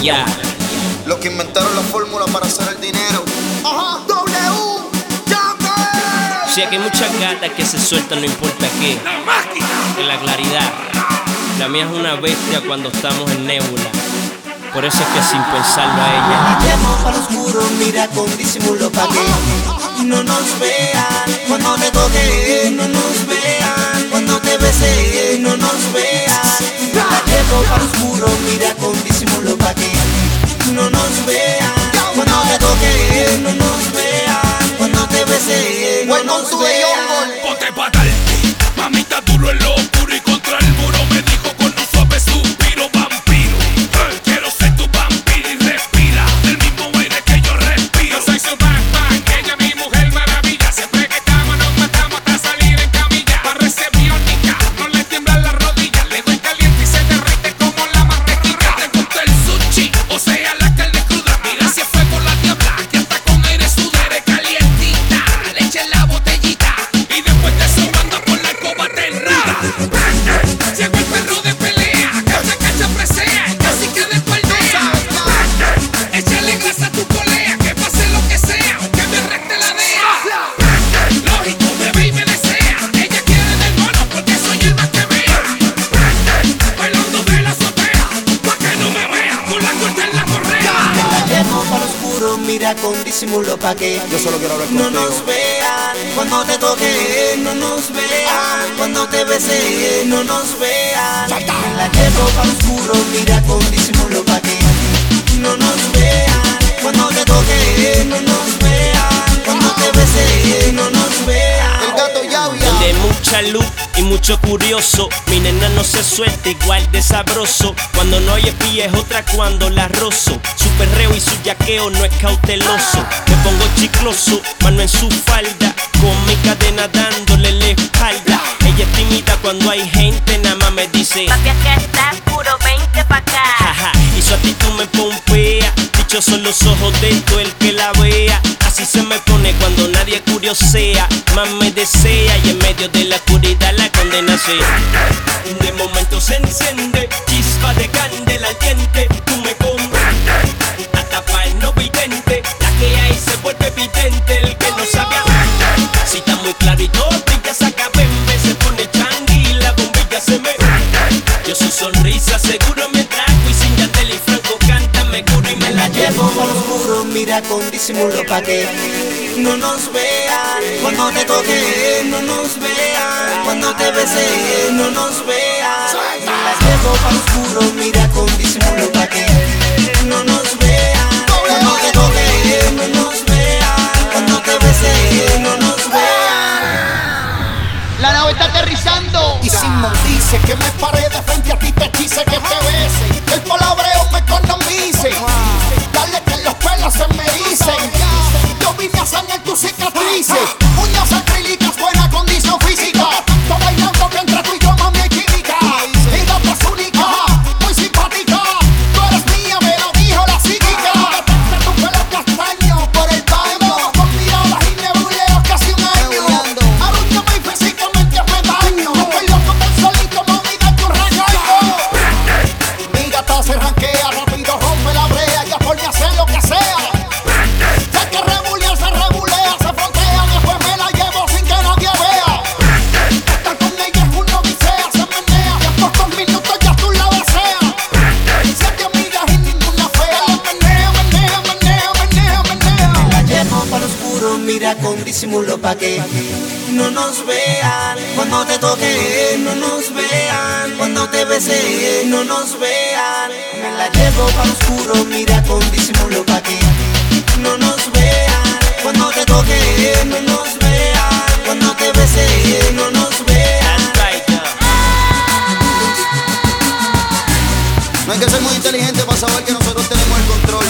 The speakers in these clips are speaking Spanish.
Ya. Los que inventaron la fórmula para hacer el dinero. Ajá, W, Jumper. Sí, aquí hay muchas gatas que se sueltan, no importa qué. La máquina. En la claridad. La mía es una bestia cuando estamos en nébula. Por eso es que sin pensarlo a ella. Llamo para lo oscuro, mira con disimulo pa' que no nos vean. Cuando te toque, no nos vean. Cuando te bese, no nos vean. La llevo para lo oscuro, mira con disimulo pa' que no nos vean. Cuando te toque, no nos vean. Cuando te bese, no nos vean. Ponte pa' darte, mamita duro en lo oscuro y contra el muro. Me dijo con un suave suspiro, vampiro. Quiero ser tu vampiro y respira del mismo aire que yo respiro. Yo soy su Batman, ella mi mujer maravilla. Siempre que estamos nos matamos hasta salir en camilla. Parece biónica, no le tiemblan las rodillas. Le doy caliente y se derrite como la mantequilla. Te gusta el sushi, o sea la carne cruda. Mira si es fuego la diabla, que hasta con aire sudere calientita. Le eché la botellita y después de eso manda por la escoba terrada. Llegó el perro de pelea, cacha, cacha, presea, casi que despaldea. Échale grasa a tu polea, que pase lo que sea, aunque me reste la DEA. Lógico, me ve y me desea, ella quiere del mono porque soy el más que vea. Bailando de la azotea, pa' que no me vea, con la corta en la correa. La llevo para lo oscuro, mira con disimulo pa' que Yo solo quiero hablar no contigo. nos vean. Cuando te toque, no nos vean. Cuando te bese, no nos vean. La llevo para lo oscuro, mira con disimulo pa' que no nos vean. Cuando te toque, no nos vean. Cuando te bese, no nos vean. El gato Yavia. De mucha luz y mucho curioso, mi nena no se suelta igual de sabroso. Cuando no hay espía es otra cuando la rozo. Su perreo y su yaqueo no es cauteloso. Me pongo chicloso, mano en su falda, con mi cadena dándole la espalda. Ella es tímida cuando hay gente, nada más me dice: Papi, acá está puro, vente pa' acá. jaja, y su actitud me pompea. Dichos son los ojos de todo el que la vea. Así se me pone cuando nadie curiosea. Más me desea y en medio de la oscuridad la condena se. De momento se enciende, chispa de candela al diente. Tú me comprendes, hasta para el no vidente. La que hay se vuelve evidente, el que no sabe hablar. Si está muy claro y todo brilla, saca bembe. Se pone changui y la bombilla se me. Yo su sonrisa seguro me trago y sin Yandel y Franco canta, me curo y me la La llevo llevo. para lo oscuro, mira con disimulo pa' que no nos vean. Cuando te toque, no nos vean. Cuando te bese, no nos vean. La llevo para lo oscuro, mira con disimulo pa' que no nos vean. Cuando te toque, no nos vean. Cuando te bese, no nos vean. La nave está aterrizando. Y Simón dice que me pare de frente a ti, te quise que te bese. El palabreo me economice. Dale que los pelos se me ericen. Yo vine a sanar tus cicatrices. Uñas acrílicas, buena condición física. Tanto bailando que entre tú y yo, mami, hay química. Y la otra es única, muy simpática. Tú eres mía, me lo dijo la psíquica. Detecta tu pelo castaño por el baño. Con miradas y nebuleos casi un año. Arrúchame y físicamente me daño. Estoy loco tan solito, mami, date un regaño. Mi gata se ranquea, rápido rompe la brea. Ella por mí hace lo que sea. Ya que rebulea, se frontea. Después me la llevo sin que nadie vea. Estar con ella es una odisea, se menea. Y a pocos minutos ya tú la deseas. Siete amigas y ninguna fea. Menea. La llevo para lo oscuro, mira con disimulo pa' que no nos vean. Cuando te toque, no nos vean. Cuando te bese, no nos vean. Me la llevo para lo oscuro, mira con disimulo pa' que no nos vean. Cuando te toque, no nos vean. Cuando te bese, no nos vean. That's right, No hay que ser muy inteligente para saber que nosotros tenemos el control.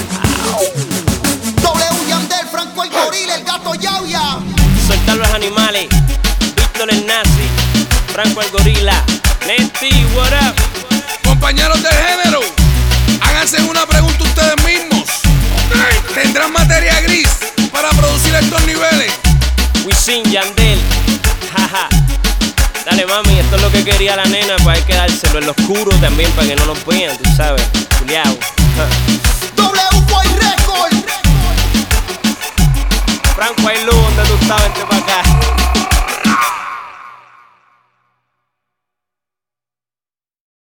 W, Yandel, Franco el gorila, el gato Yavia. Soltar los animales, Víctor el nazi, Franco el gorila, Neti, what up? Compañeros del género, háganse una pregunta ustedes mismos. ¿Tendrán materia gris para producir estos niveles? Wisin, Yandel, jaja. Dale mami, esto es lo que quería la nena para quedárselo en lo oscuro también para que no nos vean, tú sabes, culiao.